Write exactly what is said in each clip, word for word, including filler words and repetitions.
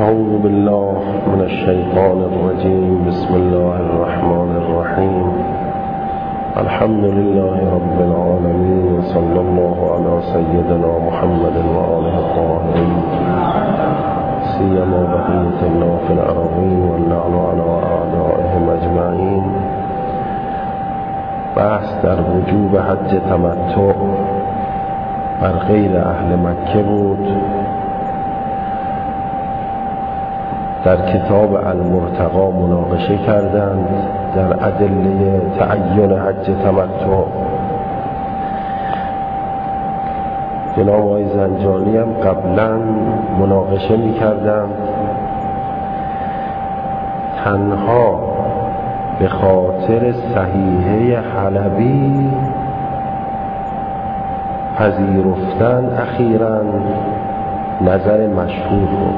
أعوذ بالله من الشيطان الرجيم. بسم الله الرحمن الرحيم. الحمد لله رب العالمين، صلى الله على سيدنا محمد وآله الطاهرين، سيما بقية الله في الأرضين واللعن على أعدائهم أجمعين. بحث در وجوب حج تمتع بر غیر اهل مکه بود. در کتاب المرتقا مناقشه کردند در ادله تعین حج تمتع. جناب آقای زنجانی هم قبلا مناقشه می کردند تنها به خاطر صحیحه حلبی پذیرفتن اخیراً نظر مشهور بود.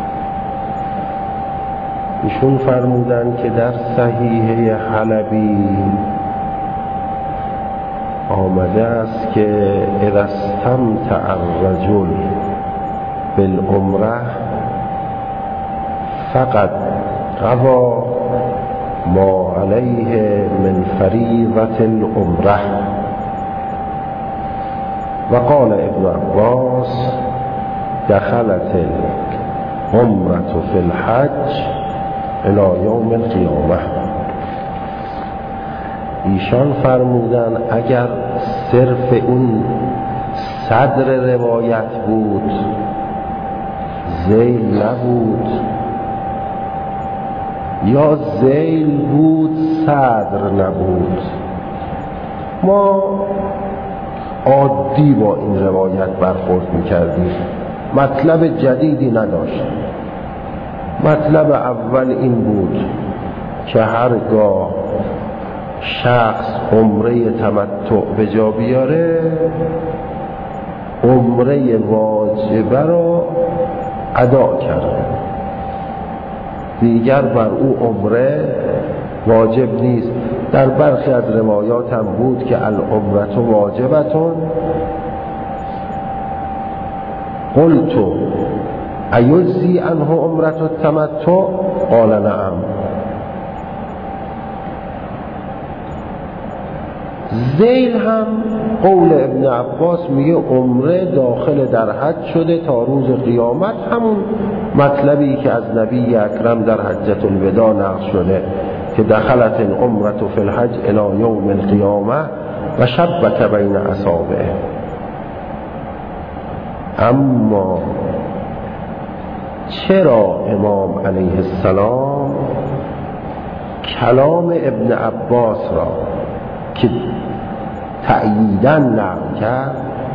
ایشون فرمودن که در صحیحه حلبی آمده است که اذا استمتع الرجل بالعمره فقط قضى ما علیه من فریضة العمره. وقال ابن عباس دخلت العمره في الحج الى یوم القیامه. ایشان فرمودن اگر صرف اون صدر روایت بود، ذیل نبود، یا ذیل بود صدر نبود، ما عادی با این روایت برخورد میکردیم، مطلب جدیدی نداشت. مطلب اول این بود که هرگاه شخص عمره تمتع به جا بیاره، عمره واجبه را ادا کرده، دیگر بر او عمره واجب نیست. در برخی از روایات هم بود که العمره واجبتون. قلت ایجزی عنه عمره التمتع؟ قال نعم. ذیل هم قول ابن عباس میگه عمره داخل در حج شده تا روز قیامت، همون مطلبی که از نبی اکرم در حجة الوداع نقل شده که دخلت العمره فی الحج الی یوم القیامه و شبک بین اصابعه. اما چرا امام علیه السلام کلام ابن عباس را که تأییداً نقل کرد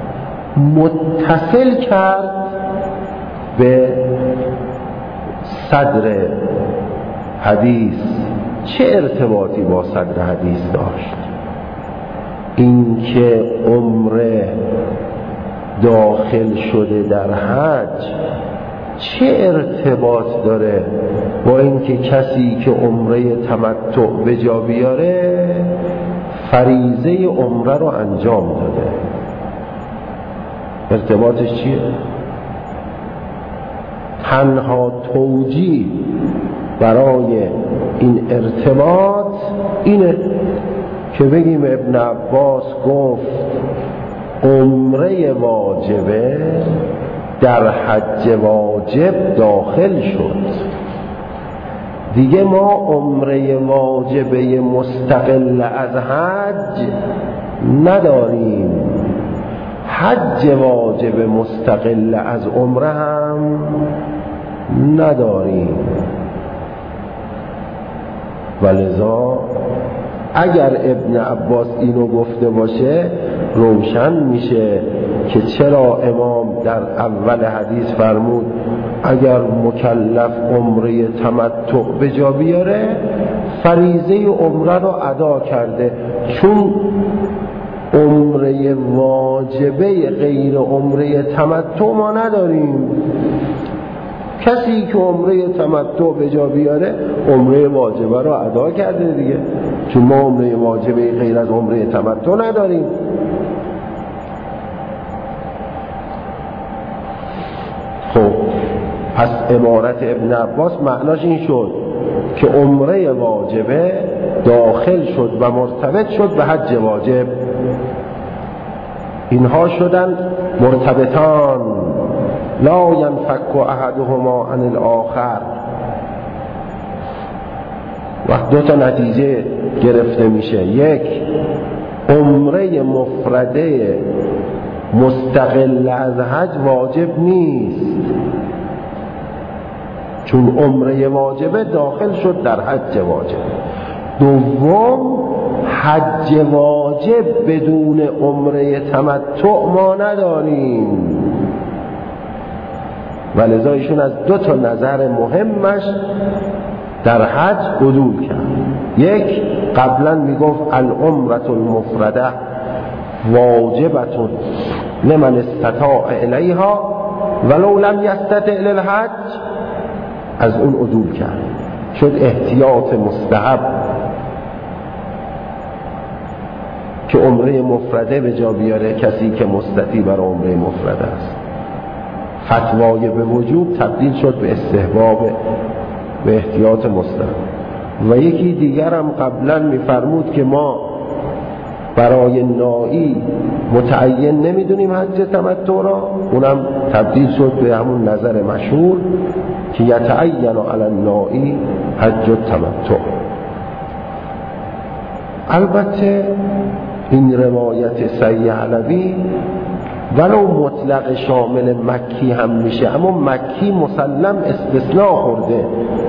متصل کرد به صدر حدیث؟ چه ارتباطی با صدر حدیث داشت؟ اینکه عمره داخل شده در حج چه ارتباط داره با اینکه کسی که عمره تمتع به جا بیاره فریضه عمره رو انجام داده؟ ارتباطش چیه؟ تنها توجیه برای این ارتباط اینه که بگیم ابن عباس گفت عمره واجبه در حج واجب داخل شد، دیگه ما عمره واجبه مستقل از حج نداریم، حج واجب مستقل از عمره هم نداریم. ولذا اگر ابن عباس اینو گفته باشه روشن میشه که چرا امام در اول حدیث فرمود اگر مکلف عمره تمتع به جا بیاره فریضه عمره رو ادا کرده، چون عمره واجبه غیر عمره تمتع ما نداریم. کسی که عمره تمتع به جا بیاره عمره واجبه رو ادا کرده دیگه، چون ما عمره واجبه غیر از عمره تمتع نداریم. خب پس عبارت ابن عباس معناش این شد که عمره واجبه داخل شد و مرتبط شد به حج واجب. اینها شدن مرتبطان، لا ینفک احدهما عن الاخر. وقت دو تا نتیجه گرفته میشه: یک، عمره مفرده مستقل از حج واجب نیست، چون عمره واجبه داخل شد در حج واجب. دوم، حج واجب بدون عمره تمتع ما نداریم، و لذا ایشون از دو تا نظر مهمش در حج عدول کرد. یک، قبلا میگفت العمرة المفرده واجبة لمن استطاع الیها ولو لم یستطع للحج، از اون عدول کرد، شد احتیاط مستحب که عمره مفرده به جا بیاره کسی که مستطیع بر عمره مفرده است. فتوای به وجوب تبدیل شد به استحباب، به احتیاط مستحب. و یکی دیگر هم قبلا میفرمود که ما برای نائی متعین نمیدونیم حج تمتع را، اونم تبدیل شد به همون نظر مشهور که یتعین علی النائی حج تمتع. البته این روایت صحیح علوی ولو مطلق شامل مکی هم میشه، اما مکی مسلم استثناء خورده.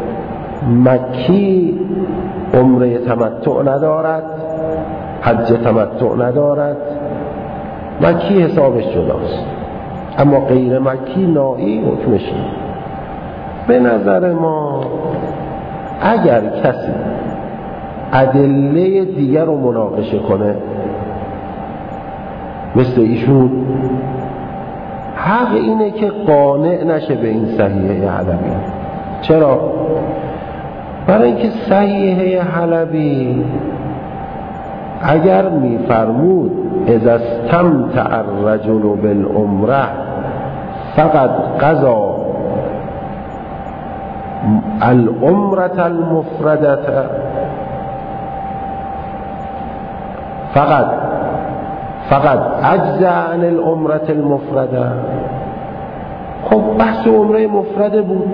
مکی عمره تمتع ندارد، حج تمتع ندارد، مکی حسابش جداست، اما غیر مکی نائی حکمش. به نظر ما اگر کسی ادله دیگر رو مناقشه کنه مثل ایشون، حق اینه که قانع نشه به این صحیحه حلبی. چرا؟ برای اینکه صحیحه حلبی اگر میفرمود اذا استمتع الرجل بالعمره فقط قضا العمره المفرده، فقط فقط اجزا عن العمره المفرده، خب بحث عمره مفرده بود.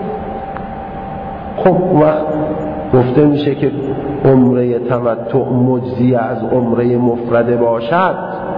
خب وقت گفته میشه که عمره تمتع مجزی از عمره مفرده باشد.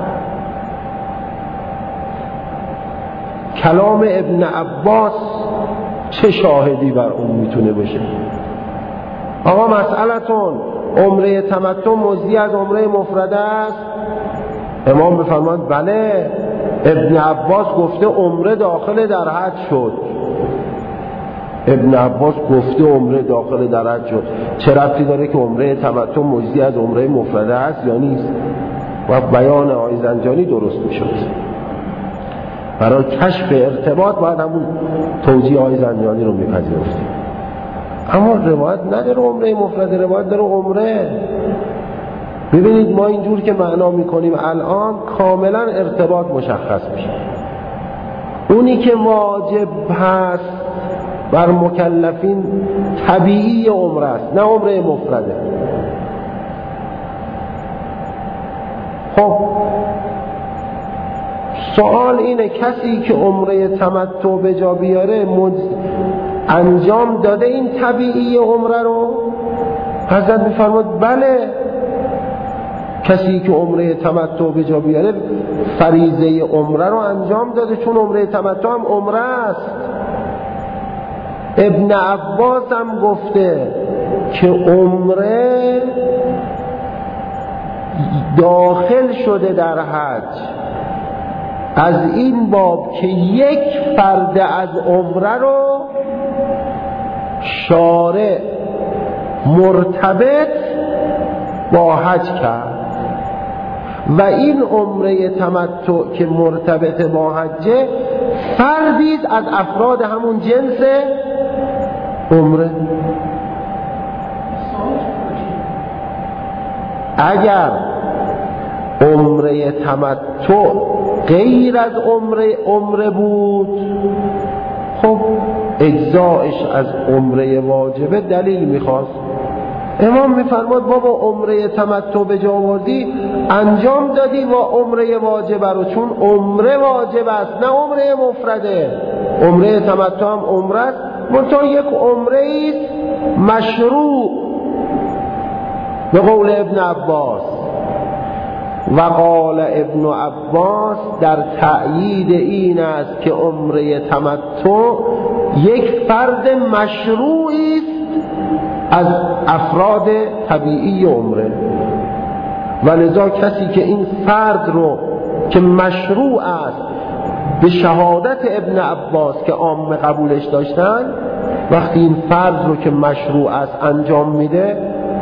کلام ابن عباس چه شاهدی بر اون میتونه باشه؟ آقا مسئلتون عمره تمتع مجزی از عمره مفرده است؟ امام بفرماد بله، ابن عباس گفته عمره داخل در حج شد. ابن عباس گفته عمره داخل در حج شد، چه ربطی داره که عمره تمتع مجزی از عمره مفرده است یا نیست؟ و بیان آقای زنجانی درست میشد. برای کشف ارتباط باید همون توجیه آقای زنجانی رو میپذیرفتیم. اما روایت نداره عمره مفرده، روایت داره عمره. ببینید ما اینجور که معنا میکنیم الان کاملا ارتباط مشخص میشه. اونی که واجب هست بر مکلفین طبیعی عمره است، نه عمره مفرده. خب سوال اینه کسی که عمره تمتع به جا بیاره مج... انجام داده این طبیعی عمره رو؟ حضرت میفرماد بله، کسی که عمره تمتع به جا بیاره فریضه عمره رو انجام داده، چون عمره تمتع هم عمره است. ابن عباس هم گفته که عمره داخل شده در حج از این باب که یک فرد از عمره رو شارع مرتبط با حج کرد و این عمره تمتع که مرتبط با حجه فردی از افراد همون جنس عمره. اگر عمره تمتع غیر از عمره عمره بود، خب اجزایش از عمره واجبه دلیل میخواست. امام میفرماد بابا عمره تمتع به جا آوردی، انجام دادی و عمره واجبه رو، چون عمره واجب است نه عمره مفرده. عمره تمتع هم عمره است، منتها یک عمره است مشروع به قول ابن عباس. و قال ابن عباس در تأیید این است که عمره تمتع یک فرد مشروعی است از افراد طبیعی عمره، و لذا کسی که این فرد رو که مشروع است به شهادت ابن عباس که عامه قبولش داشتن، وقتی این فرد رو که مشروع است انجام میده،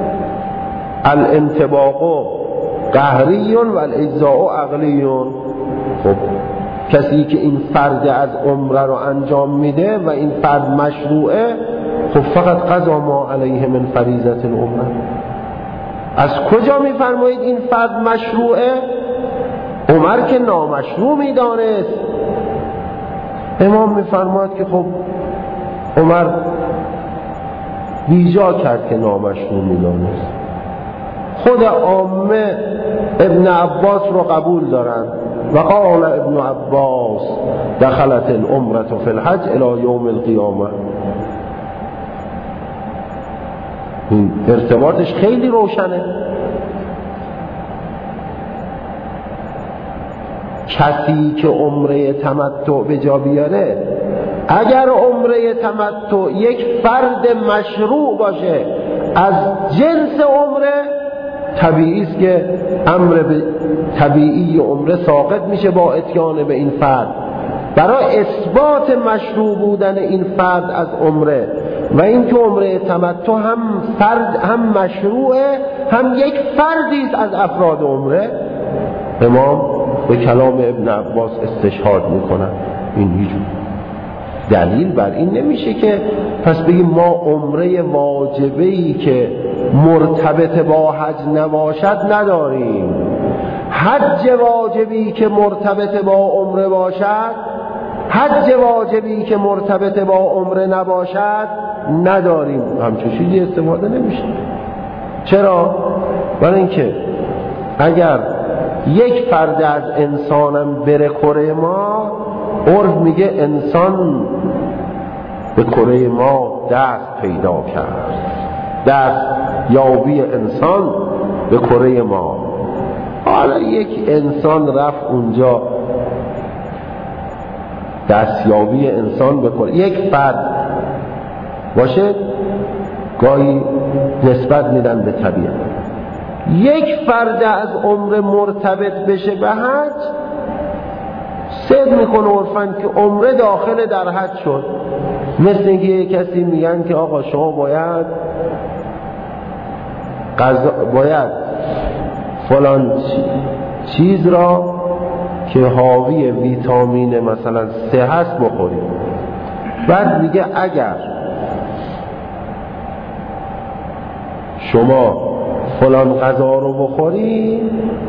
الانطباق قهریون و الاجزاء عقلیون. خب کسی که این فرد از عمره رو انجام میده و این فرد مشروعه، خب فقط قضا ما علیه من فریضة العمره. از کجا میفرمایید این فرد مشروعه؟ عمر که نامشروع میدانست. امام میفرماید که خب عمر بیجا کرد که نامشروع میدانست. خود عامه ابن عباس رو قبول دارن. و قال ابن عباس دخلت العمره فی الحج الی یوم القیامه. این ارتباطش خیلی روشنه. کسی که عمره تمتع به جا بیاره، اگر عمره تمتع یک فرد مشروع باشه از جنس عمره، طبیعی است که امر به طبیعی عمره ساقط میشه با اتیان به این فرد. برای اثبات مشروع بودن این فرد از عمره و اینکه عمره تمتع هم فرد هم مشروعه هم یک فردی است از افراد عمره، امام به کلام ابن عباس استشهاد میکنن. این هیچ دلیل بر این نمیشه که پس بگیم ما عمره واجبه‌ای که مرتبط با حج نباشد نداریم، حج واجبی که مرتبط با عمره باشد، حج واجبی که مرتبط با عمره نباشد نداریم. همچون چیزی استفاده نمیشه. چرا؟ برای اینکه اگر یک فرد از انسانم بره کره ما، عرف میگه انسان به کره ما دست پیدا کرد، دست یابی انسان به کره ما. حالا یک انسان رفت اونجا، دستیابی انسان به کره یک فرد باشه، گاهی نسبت میدن به طبیعت. یک فرد از عمره مرتبط بشه به حج، صدق میکنه عرفاً که عمره داخل در حج شد. مثل اینکه کسی میگن که آقا شما باید غذا باید فلان چیز را که حاوی ویتامین مثلا سه هست بخورید. بعد میگه اگر شما فلان غذا رو بخوری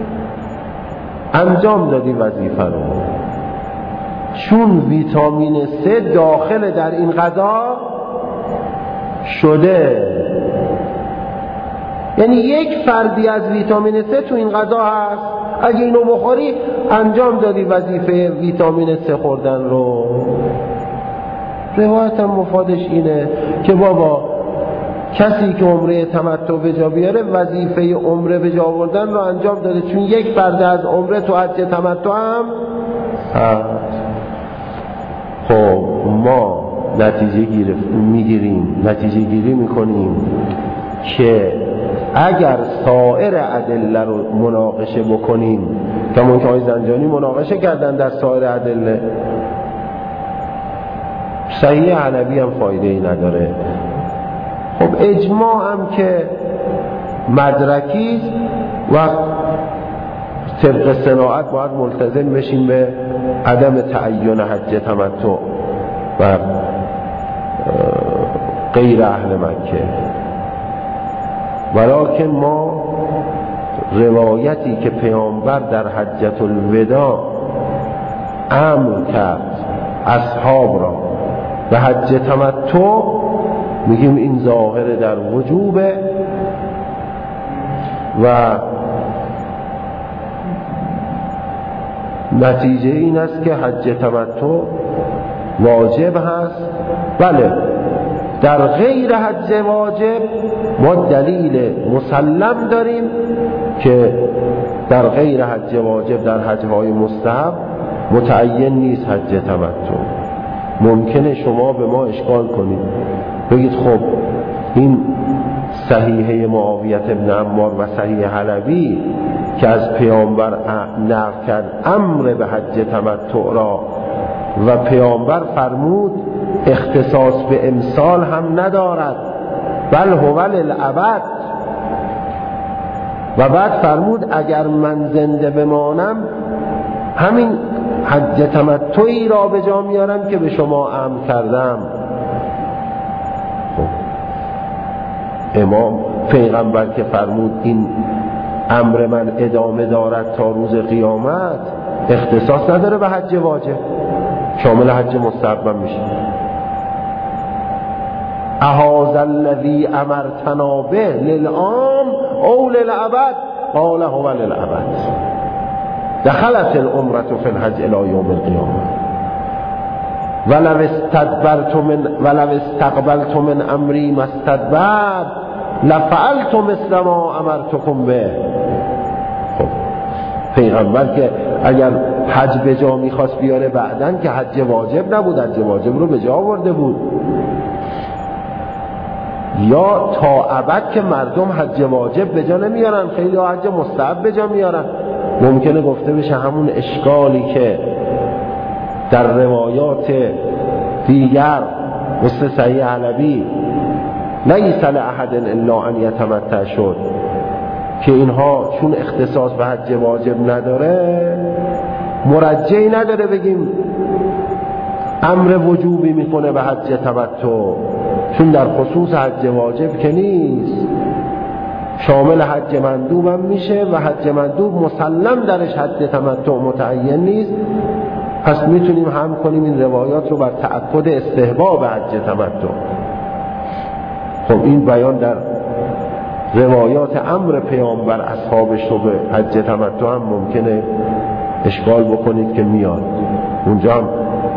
انجام دادی وظیفه رو، چون ویتامین سه داخل در این غذا شده. یعنی یک فردی از ویتامین سه تو این غذا هست، اگه اینو بخوری انجام دادی وظیفه ویتامین سه خوردن رو. روایت هم مفادش اینه که بابا کسی که عمره تمتع به جا بیاره وظیفه عمره به جا آوردن رو انجام داده، چون یک فرد از عمره تو حج تمتع هم هست. خب ما نتیجه گیری میگیریم نتیجه گیری میکنیم که اگر سایر ادله رو مناقشه بکنیم، همون که آقای زنجانی مناقشه کردن در سایر ادله، صحیح حنبی هم فایده ای نداره. خب اجماع هم که مدرکی و طبق صناعت باید ملتزم بشیم به عدم تعین حج تمتع و غیر اهل مکه. ولکن ما روایتی که پیامبر در حجة الوداع امر کرد اصحاب را و حج تمتع میگیم این ظاهر در وجوبه و نتیجه این است که حج تمتع واجب هست. بله در غیر حج واجب ما دلیل مسلم داریم که در غیر حج واجب در حج‌های مستحب متعین نیست حج تمتع. ممکنه شما به ما اشکال کنید بگید خب این صحیحه معاویه بن عمار و صحیح حلبی که از پیامبر نقل کرد امر به حج تمتع را و پیامبر فرمود اختصاص به امسال هم ندارد بل هو للابد و بعد فرمود اگر من زنده بمانم همین حج تمتعی را به جا میارم که به شما امر کردم. امام پیغمبر که فرمود این امر من ادامه دارد تا روز قیامت اختصاص نداره به حج واجب، شامل حج مستحب میشه. اهذا الذی امرتنا به للعام او للابد قال هو للابد دخلت العمرة فی الحج الى یوم القیامه ولو استدبرت من ولو استقبلت من امری ما استدبر لفعلت مثل ما امرتكم به. خب پیغمبر که اگر حج به جا میخواست بیاره بعدن که حج واجب نبود، حج واجب رو به جا آورده بود. یا تا ابد که مردم حج واجب به جا نمیارن، خیلی ها حج مستحب به جا میارن. ممکنه گفته بشه همون اشکالی که در روایات دیگر مثل صحیح حلبی لیس لأحد الا ان یتمتع شد که اینها چون اختصاص به حج واجب نداره مرجعی نداره بگیم امر وجوبی میکنه به حج تمتع، چون در خصوص حج واجب که نیست، شامل حج مندوب هم میشه و حج مندوب مسلم درش حج تمتع متعین نیست. پس میتونیم هم کنیم این روایات رو بر تأکد استحباب حج تمتع. خب این بیان در روایات امر پیامبر اصحابش رو به حج تمتع هم ممکنه اشکال بکنید که میاد اونجا هم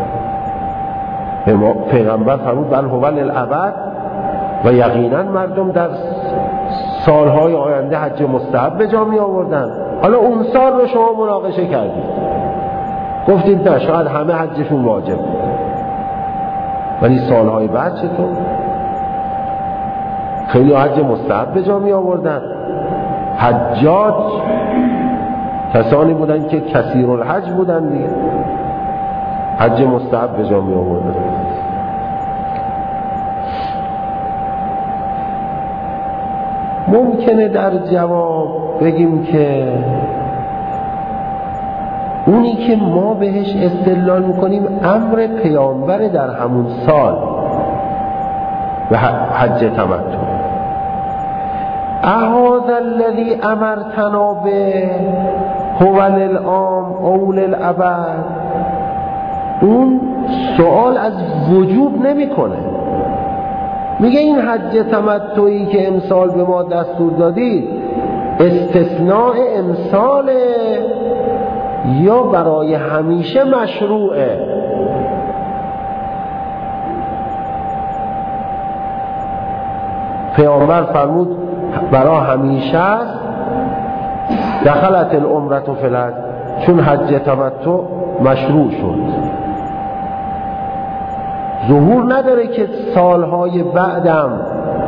پیغمبر فرمود بل هو للابد و یقینا مردم در سالهای آینده حج مستحب به جا می آوردن. حالا اون سال رو شما مناقشه کردید گفتید نه شاید همه حجشون واجب، ولی سالهای بعد چطور؟ خیلی حج مستحب به جا می آوردن. حجاج کسانی بودن که کثیر الحج بودن دیگه، حج مستحب به جا می آوردن. ممکنه در جواب بگیم که اونی که ما بهش استدلال میکنیم امر پیامبر در همون سال به حج تمتع. اهذا الذی امرتنا به هو للعام او للابد، اون سوال از وجوب نمیکنه، میگه این حج تمتعی که امسال به ما دستور دادید استثناء امسال یا برای همیشه مشروعه؟ پیامبر فرمود برای همیشه است. دخلت العمرة فی الحج، چون حج تمتع مشروع شد. ظهور نداره که سالهای بعدم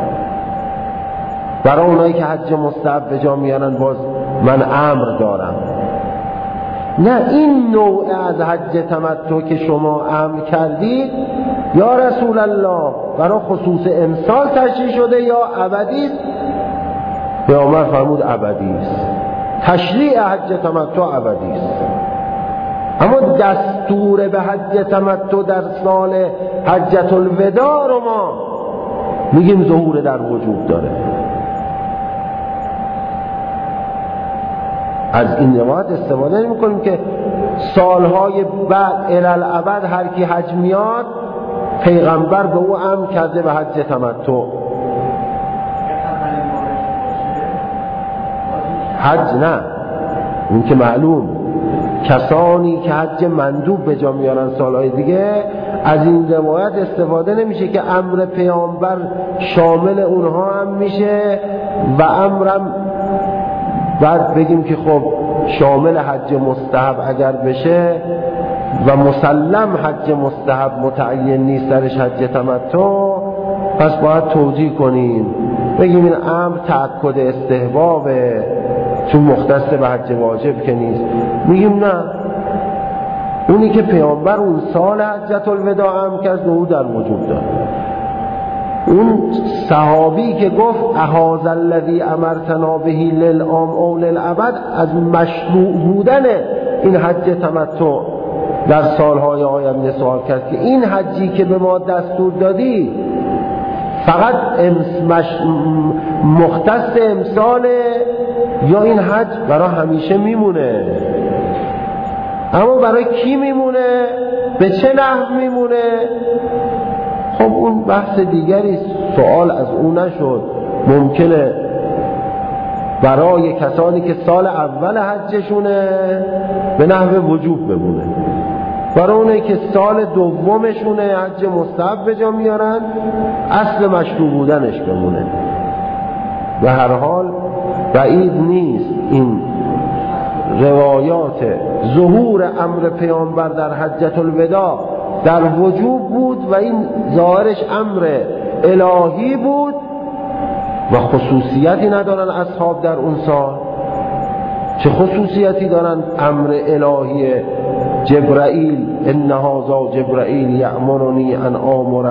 برای اونایی که حج مستحب به جا میارن باز من امر دارم. نه، این نوع از حج تمتع که شما امر کردید یا رسول الله برای خصوص امسال تشریع شده یا ابدی است؟ پیامبر فرمود ابدی است. تشریع حج تمتع ابدی است، اما دستور به حج تمتع در سال حجة الوداع رو ما میگیم ظهور در وجود داره. از این روایت استفاده نمی کنیم که سالهای بعد الالعبد هر کی حج میاد پیغمبر به او امر کرده به حج تمتع. حج نه، این که معلوم کسانی که حج مندوب به جا میارن سالهای دیگه از این روایت استفاده نمیشه که امر پیامبر شامل اونها هم میشه و امرم بعد بگیم که خب شامل حج مستحب اگر بشه و مسلم حج مستحب متعین نیست درش حج تمتع، پس باید توجیه کنیم بگیم این امر تأکد استحبابه چون مختص به حج واجب که نیست. میگیم نه، اونی که پیامبر اون سال حجت الوداع امر کرد او در وجود داره. اون صحابی که گفت اهذا الذی امرتنا به للعام او للابد از مشروع بودن این حج تمتع در سالهای آینده سوال کرد که این حجی که به ما دستور دادی فقط مش... مختص امساله یا این حج برای همیشه میمونه؟ اما برای کی میمونه؟ به چه نحو میمونه؟ خب اون بحث دیگری، سوال از اون نشد. ممکنه برای کسانی که سال اول حجشونه به نحو وجوب بمونه، برای اونه که سال دومشونه حج مستحب به جا میارن اصل مشروع بودنش بمونه. به هر حال بعید نیست این روایات ظهور امر پیامبر در حجت الوداع در وجوب بود و این ظاهرش امر الهی بود و خصوصیتی ندارن اصحاب در اون سال. چه خصوصیتی دارن؟ امر الهی جبرائیل، ان هذا جبرائیل یأمرنی ان آمر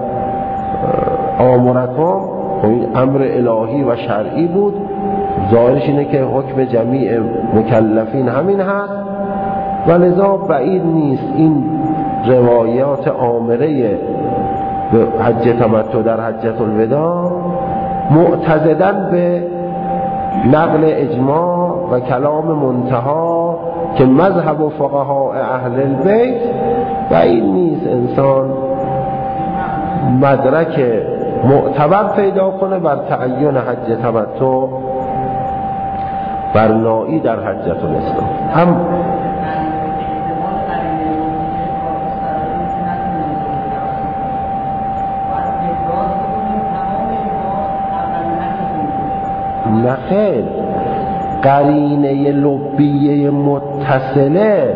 آمرکم، این امر الهی و شرعی بود. ظاهرش اینه که حکم جمیع مکلفین همین هست و لذا بعید نیست این روایات آمره به حج تمتع در حجت الوداع معتضدن به نقل اجماع و کلام منتها که مذهب و فقها اهل البیت، بعید نیست انسان مدرک معتبر پیدا کنه بر تعین حج تمتع برنایی در حجت الاسلام. هم نخیر، قرینه لبیه متصله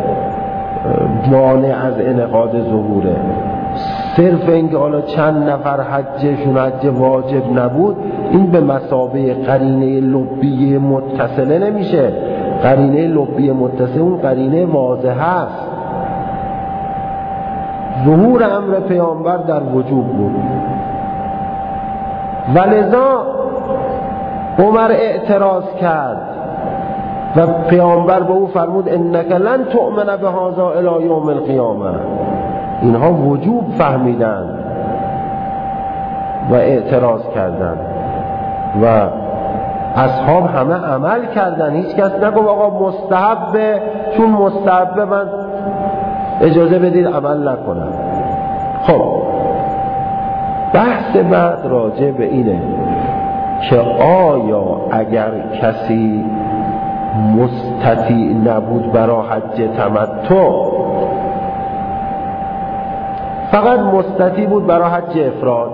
مانع از انعقاد ظهوره. صرف اینکه حالا چند نفر حجشون حج واجب نبود این به مثابه قرینه لبیه متصله نمیشه. قرینه لبیه متصله اون قرینه واضحه است. ظهور امر پیامبر در وجوب بود ولذا عمر اعتراض کرد و پیامبر به او فرمود انک لن تؤمن بهذا الی یوم القیامه. اینها وجوب فهمیدن و اعتراض کردن و اصحاب همه عمل کردن. هیچ کس نگفت آقا مستحبه، چون مستحبه من اجازه بدید عمل نکنم. خب بحث بعد راجع به اینه که آیا اگر کسی مستطیع نبود برای حج تمتع، فقط مستطیع بود برای حج افراد،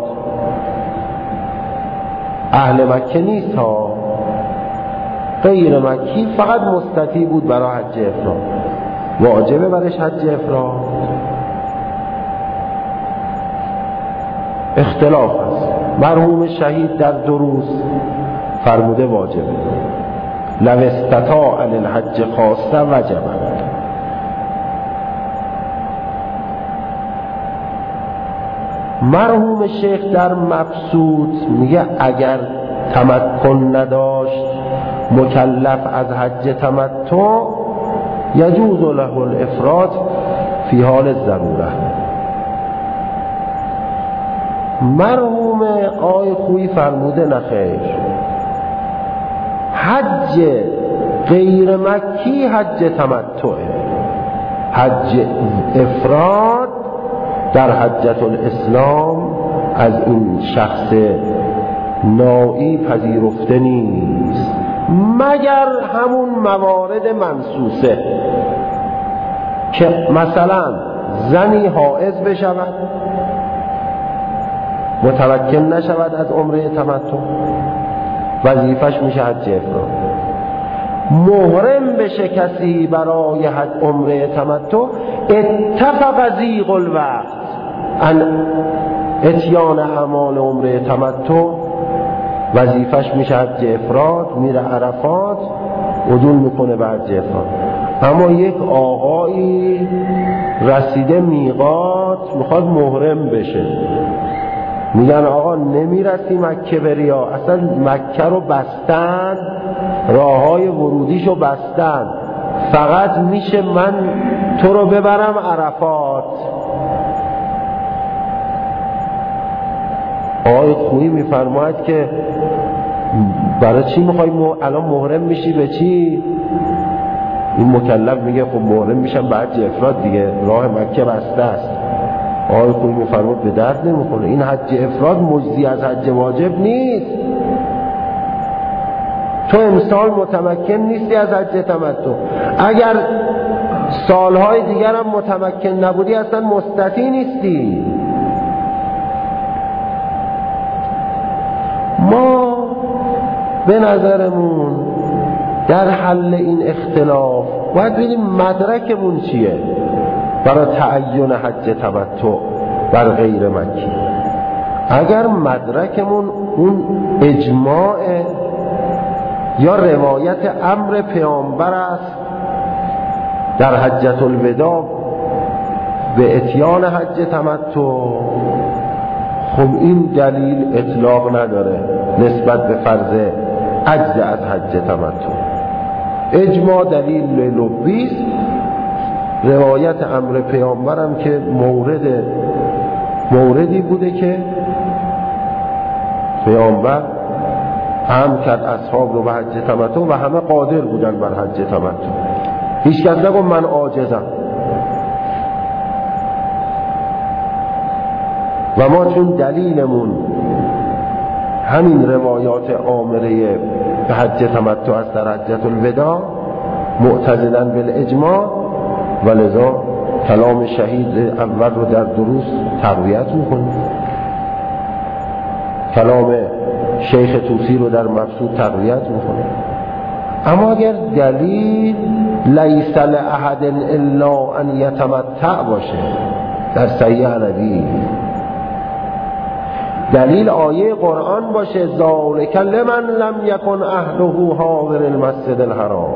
اهل مکه نیست ها، غیر مکی، فقط مستطیع بود برای حج افراد، واجبه برش حج افراد؟ اختلاف است. مرحوم شهید در دروس فرموده واجبه، لو استطاع للحج خاصه وجبه. مرحوم شیخ در مبسوط میگه اگر تمکن نداشت مکلف از حج تمتع یجوز له الافراد فی حال ضروره. مرحوم آقای خویی فرموده نخیر، حج غیر مکی حج تمتعه، حج افراد در حجة الاسلام از این شخص نائی پذیرفته نیست مگر همون موارد منصوصه که مثلا زنی حائض بشود متمکن نشود از عمره تمتع وظیفش میشه حج افراد. محرم بشه کسی برای حج عمره تمتع اتفق ضیق الوقت ان اتیان اعمال عمره تمتع وظیفش میشه حج افراد میره عرفات عدول میکنه به حج افراد. اما یک آقایی رسیده میقات میخواد محرم بشه میگن آقا نمیرسی مکه بریا اصلا مکه رو بستن راههای ورودیشو بستن فقط میشه من تو رو ببرم عرفات. آقای خویی میفرماید که برای چی میخوای الان محرم میشی به چی؟ این مکلف میگه خب محرم میشم به حج افراد دیگه راه مکه بسته است. آقای خویی میفرماید به درد نمیخوره این حج افراد مجزی از حج واجب نیست. تو امسال متمکن نیستی از حج تمتع اگر سالهای دیگر هم متمکن نبودی اصلا مستطیع نیستی. ما به نظرمون در حل این اختلاف باید ببینیم مدرکمون چیه برای تعین حج تمتع بر غیر مکی. اگر مدرکمون اون اجماع یا روایت امر پیامبر است در حجة الوداع به اتیان حج تمتع خب این دلیل اطلاق نداره نسبت به فرض عجز از حج تمتع. اجماع دلیل لبی است. روایت امر پیامبرم که مورد موردی بوده که پیامبر هم کرد اصحاب رو به حج تمتع و همه قادر بودن بر حج تمتع. هیچ کس نگفت من عاجزم. و ما چون دلیلمون همین روایات آمره به حج تمتع است در حجة الوداع معتزلا بالاجماع و لذا کلام شهید اول رو در دروس تقویت میکنیم کلام شیخ طوسی رو در مبسوط تقویت میکنیم. اما اگر دلیل لیس لأحد الا ان یتمتع باشه در صحیح علوی دلیل آیه قرآن باشه ذالک لمن لم یکن اهله حاضر المسجد الحرام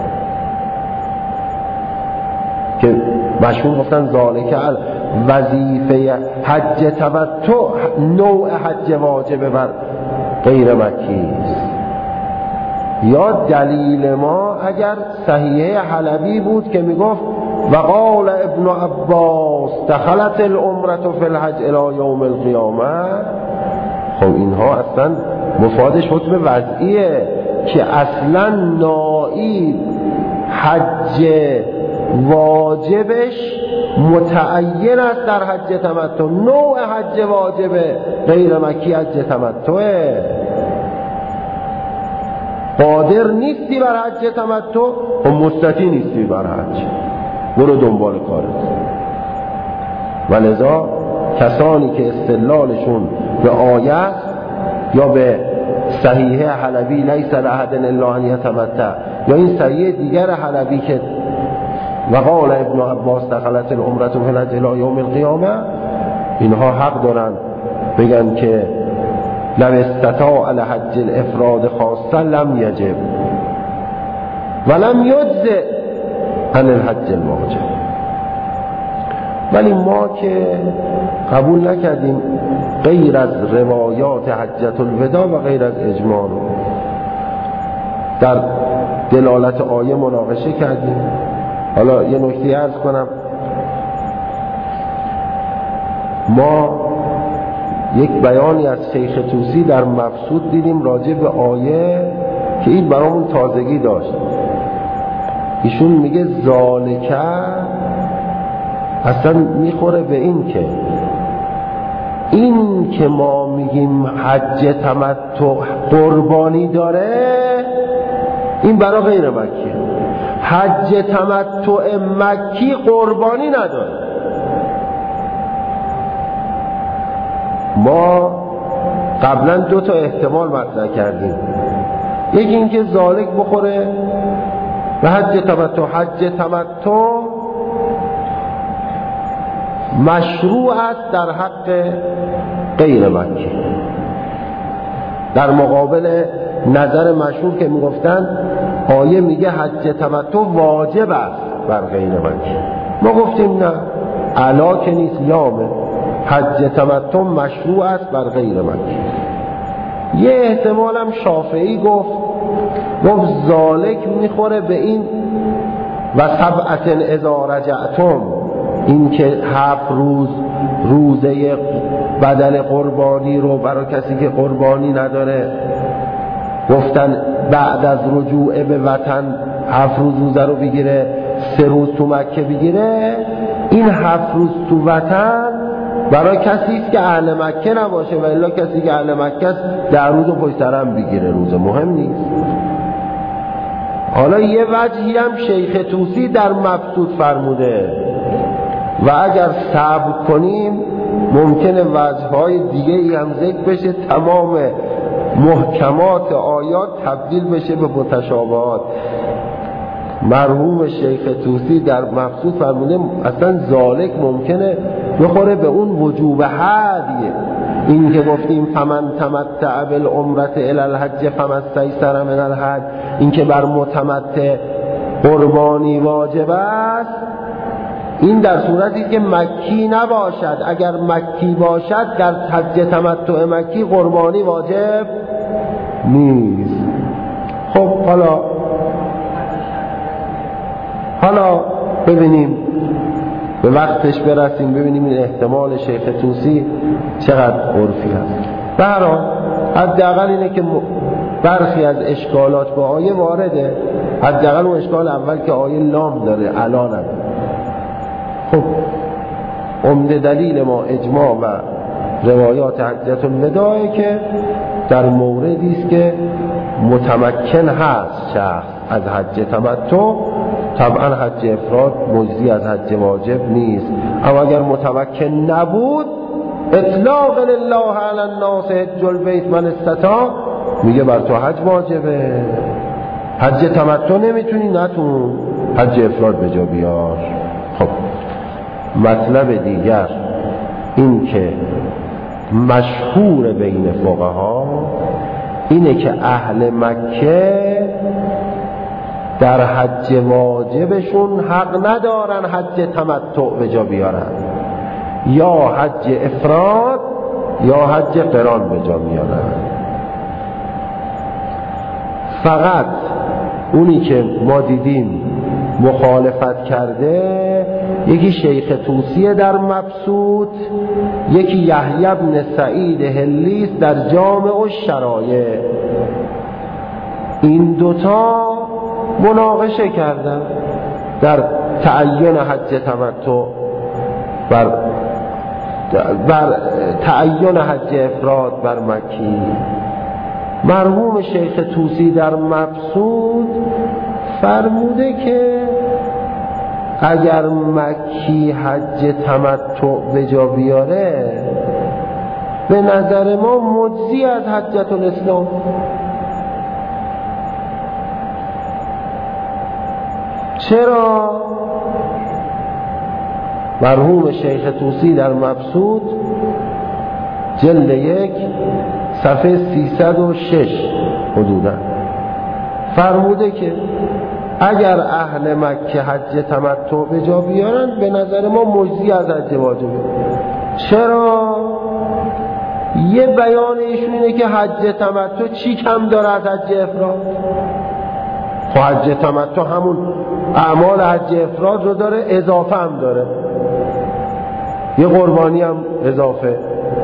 که مشهور گفتن ذالک وظیفه حج تمتع نوع حج واجب بر غیر مکی است. یا دلیل ما اگر صحیحه حلبی بود که میگفت وقال ابن عباس دخلت العمره فی الحج الی یوم القیامه خب اینها اصلا مفادش حکم وضعیه که اصلا نائی حج واجبش متعین است در حج تمتع. نوع حج واجب غیر مکی حج تمتعه. قادر نیستی بر حج تمتع و مستطیع نیستی بر حج برو دنبال کارت. ولذا کسانی که استدلالشون به آیه است یا به صحیحه حلبی لیس لأحد الا ان یتمتع یا این صحیحه دیگر حلبی که وقال ابن عباس دخلت العمره فی الحج الی یوم القیامه اینها حق دارن بگن که لو استطاع الحج الافراد خاصا لم یجب ولم یجزئ عن الحج الواجب. ولی ما که قبول نکردیم غیر از روایات حجة الوداع و غیر از اجماع رو در دلالت آیه مناقشه کردیم. حالا یه نکته عرض کنم ما یک بیانی از شیخ طوسی در مبسوط دیدیم راجع به آیه که این برامون تازگی داشت. ایشون میگه ذالکه اصلا میخوره به این که این که ما میگیم حج تمتع قربانی داره، این برای غیر مکی. حج تمتع مکی قربانی نداره. ما قبلا دو تا احتمال مطرح کردیم، یکی اینکه ذالک بخوره و حج تمتع حج تمتع مشروع است در حق غیر مکی، در مقابل نظر مشهور که میگفتن آیه میگه حج تمتع واجب است بر غیر مکی. ما گفتیم نه، علا که نیست، لامه. حج تمتع مشروع است بر غیر مکی. یه احتمال هم شافعی گفت گفت ذالک میخوره به این و سبعة اذا رجعتم، این که هفت روز روزه بدل قربانی رو برای کسی که قربانی نداره گفتن بعد از رجوع به وطن هفت روز روزه رو بگیره، سه روز تو مکه بگیره. این هفت روز تو وطن برای کسی است که اهل مکه نباشه، و الا کسی که اهل مکه است در روز پشت سر هم بگیره، روز مهم نیست. حالا یه وجهی هم شیخ طوسی در مبسوط فرموده و اگر صبر کنیم ممکنه وجههای دیگه ای هم ذکر بشه، تمام محکمات آیات تبدیل بشه به متشابهات. مرحوم شیخ طوسی در مبسوط فرموده اصلا ذالک ممکنه بخوره به اون وجوب هدی، این که گفتیم فمن تمتع بالعمرة الی الحج فما استیسر من الهدی، این که بر متمتع قربانی واجب است. این در صورتی که مکی نباشد، اگر مکی باشد در حج تمتع مکی قربانی واجب نیست. خب حالا حالا ببینیم، به وقتش برسیم ببینیم این احتمال شیخ طوسی چقدر عرفی هست. به هر حال حداقل اینه که برخی از اشکالات با آیه وارده، حداقل اون اشکال اول که آیه لام داره، علا نداره. خب عمده دلیل ما اجماع و روایات حجت الوداع که در موردی است که متمکن هست شخص از حج تمتع، طبعا حج افراد مجزی از حج واجب نیست، اما اگر متمکن نبود اطلاق لله علی الناس حج البیت من استطاع، میگه بر تو حج واجبه. حج تمتع نمیتونی، نتون حج افراد به جا بیار. خب مطلب دیگر این که مشهور بین فقها اینه که اهل مکه در حج واجبشون حق ندارن حج تمتع به جا بیارن، یا حج افراد یا حج قران به جا میارن. فقط اونی که ما دیدیم مخالفت کرده یکی شیخ طوسی در مبسوط، یکی یحیی بن سعید هلیس در جامع الشرایع. این دوتا مناقشه کردن در تعین حج تمتع بر بر تعین حج افراد بر مکی. مرحوم شیخ طوسی در مبسوط فرموده که اگر مکی حج تمتع به جا بیاره به نظر ما مجزی از حجت الاسلام. چرا؟ مرحوم شیخ طوسی در مبسوط جلد یک صفحه سیصد و شش حدودا فرموده که اگر اهل مکه حج تمتع به جا بیارن به نظر ما مجزی از حج واجبه. چرا؟ یه بیان ایشون اینه که حج تمتع چی کم داره از حج افراد؟ خب حج تمتع همون اعمال حج افراد رو داره، اضافه هم داره، یه قربانی هم اضافه.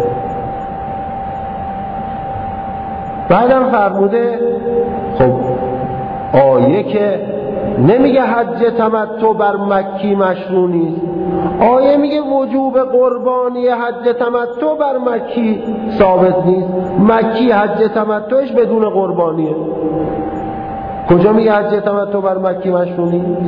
بعدم فرموده خب آیه که نمیگه حج تمتع بر مکی مشروع نیست، آیه میگه وجوب قربانی حج تمتع بر مکی ثابت نیست، مکی حج تمتعش بدون قربانیه. کجا میگه حج تمتع بر مکی مشروع نیست؟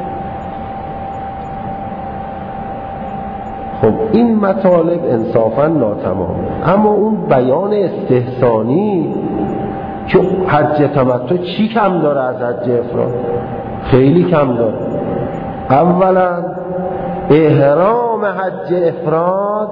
خب این مطالب انصافا ناتمام. اما اون بیان استحسانی که حج تمتع چی کم داره از حج افراد؟ خیلی کم داره. اولا احرام حج افراد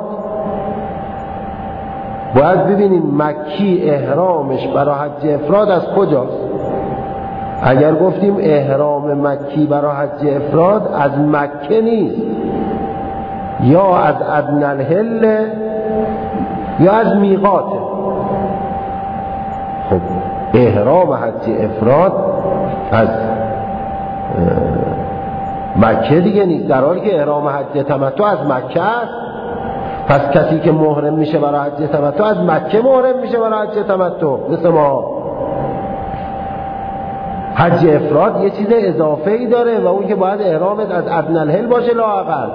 باید ببینیم مکی احرامش برای حج افراد از کجاست. اگر گفتیم احرام مکی برای حج افراد از مکه نیست، یا از ادنی الحل یا از میقاته. خب احرام حج افراد از مکه دیگه نیست، در حالی که احرام حج تمتع از مکه است. پس کسی که محرم میشه برای حج تمتع از مکه محرم میشه برای حج تمتع. مثل ما حج افراد یه چیز اضافه ای داره و اون که باید احرامت از ادنی الحل باشه لااقل.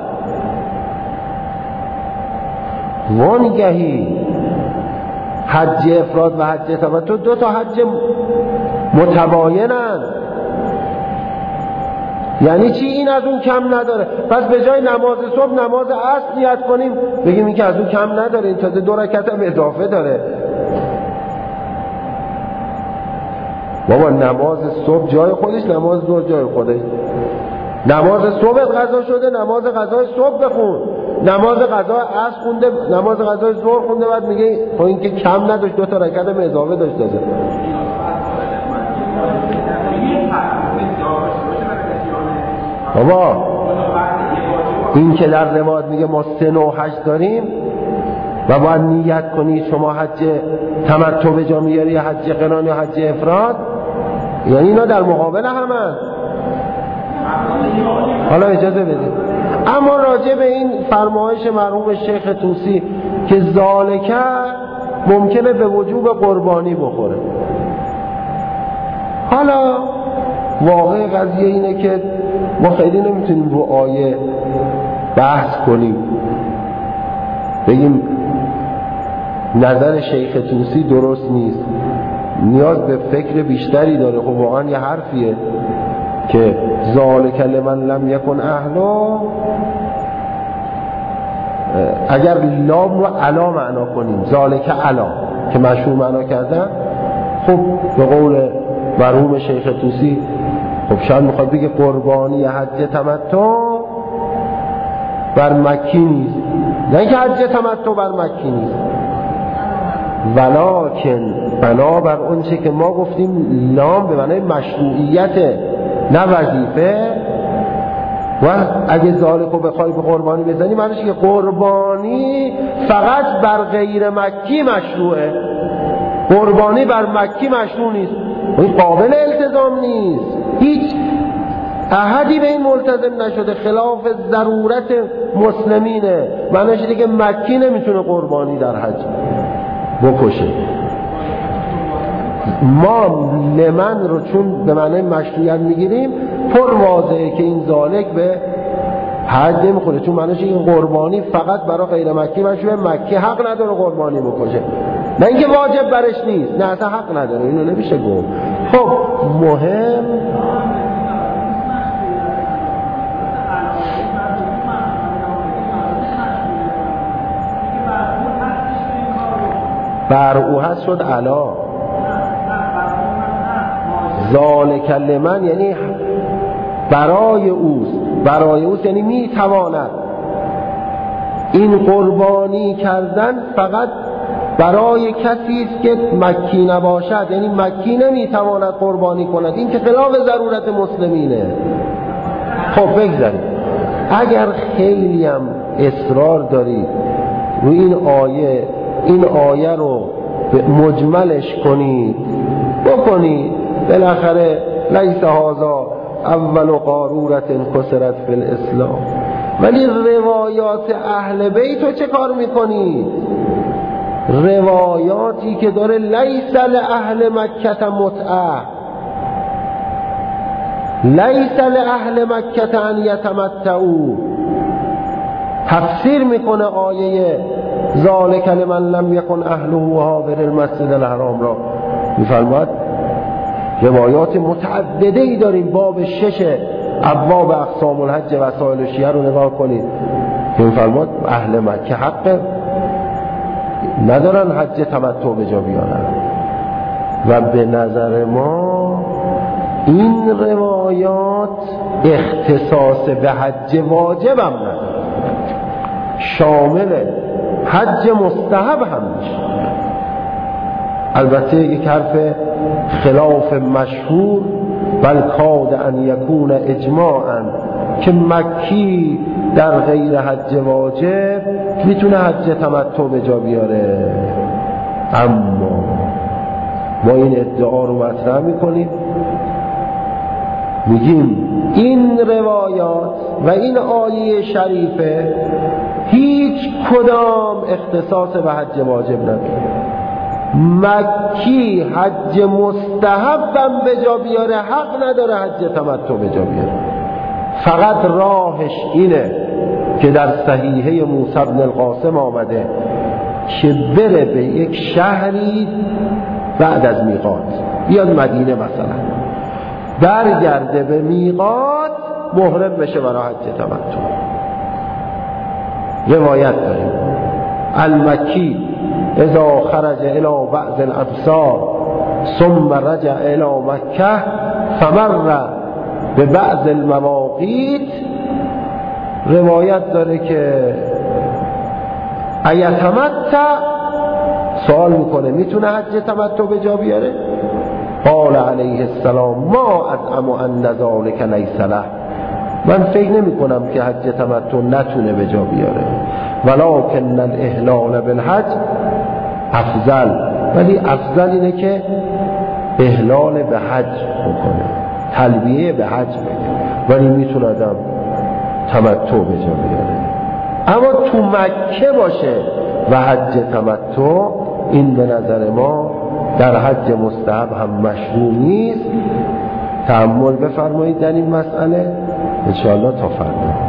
وانگهی حج افراد و حج تمتع دو تا حج متباینن. یعنی چی؟ این از اون کم نداره. پس به جای نماز صبح نماز عصر نیت کنیم، بگیم این که از اون کم نداره، این تازه دو رکعت هم اضافه داره. بابا نماز صبح جای خودش، نماز ظهر جای خودش. نماز صبح قضا شده، نماز قضای صبح بخون. نماز قضای عصر خونده، نماز قضای ظهر خونده، بعد میگه خب این که کم نداشت، دو تا رکعت هم اضافه داشت داده. بابا این که در روایت میگه ما سه نوع حج داریم و باید نیت کنی شما حج تمتع به جا میاری، حج قران یا حج افراد، یعنی اینا در مقابل همن. حالا اجازه بده. اما راجع به این فرمایش مرحوم شیخ طوسی که ذالکه ممکنه به وجوب قربانی بخوره، حالا واقع قضیه اینه که ما خیلی نمیتونیم رو آیه بحث کنیم بگیم نظر شیخ طوسی درست نیست، نیاز به فکر بیشتری داره. خب واقعا یه حرفیه که ذالک لمن لم یکن اهلا، اگر لام رو علا معنا کنیم، ذالک علا که مشهور معنا کردن، خب به قول مرحوم شیخ طوسی خب شاید میخواد بگه قربانی حج تمتع بر مکی نیست، نه اینکه حج تمتع بر مکی نیست، ولکن بنابر اون چه که ما گفتیم لام به معنای مشروعیت نه وظیفه. و اگه ذالکو بخوای به قربانی بزنی معنیش که قربانی فقط بر غیر مکی مشروعه، قربانی بر مکی مشروع نیست، این قابل التزام نیست. هیچ احدی به این ملتزم نشده، خلاف ضرورت مسلمینه. معنیش اینه که مکی نمیتونه قربانی در حج بکشه. ما لمن رو چون به معنی مشروعیت میگیریم، پر واضحه که این ذالک به حج نمیخوره، چون معنیش این قربانی فقط برای غیر مکی مشروعه، مکی حق نداره قربانی بکشه، نه اینکه واجب برش نیست، نه اصلا حق نداره، اینو نمیشه گفت. خب مهم بر او هست شد علا. ذالک لمن یعنی برای اوست، برای اوست یعنی میتواند. این قربانی کردن فقط برای کسی است که مکی نباشد، یعنی مکی نمیتواند قربانی کند، این که خلاف ضرورت مسلمینه. خب بگذاریم اگر خیلی هم اصرار دارید روی این آیه، این آیه رو مجملش کنید بکنید، بالاخره لیس هذا اول قارورت کسرت فی الاسلام. ولی روایات اهل بیت رو چه کار میکنید؟ روایاتی که داره لیس لأهل مکه متعه، لیس لأهل مکه ان یتمتعوا، تفسیر میکنه آیه ذالک لمن لم یکن اهله حاضر المسجد الحرام را. میفرماد روایات متعدده‌ای داریم. باب شش ابواب اقسام الحج وسائل شیعه رو نگاه کنید که میفرماد اهل مکه حق ندارن حج تمتع به جا بیارن. و به نظر ما این روایات اختصاص به حج واجب هم نداره، شامل حج مستحب هم میشه. البته یک حرف خلاف مشهور بل کاد ان یکون اجماعا که مکی در غیر حج واجب میتونه حج تمتع به جا بیاره. اما ما این ادعا رو مطرح میکنیم، میگیم این روایات و این آیه شریفه هیچ کدام اختصاص به حج واجب نداره. مکی حج مستحبم به جا بیاره حق نداره حج تمتع به جا بیاره. فقط راهش اینه که در صحیحه موسی بن القاسم آمده که بره به یک شهری بعد از میقات، بیاد مدینه مثلا، برگرده به میقات محرم بشه برای حج تمتع. روایت داریم المکی اذا خرج الى بعض الامصار ثم رجع الى مکه فمر به بعض المواقیت. روایت داره که ایتمتع، سوال میکنه میتونه حج تمتع به جا بیاره؟ قال علیه السلام ما ازعم ان ذلک لیس له، من فکر نمی کنم که حج تمتع نتونه به جا بیاره، ولکن الاحلال بالحج افضل، ولی افضل اینه که احلال به حج بکنه، تلبیه به حج بگه، ولی میتونه آدم تمتع به جا بیاره. اما تو مکه باشه و حج تمتع، این به نظر ما در حج مستحب هم مشروع نیست. تأمل بفرمایید در این مسئله انشاءالله تا فردا.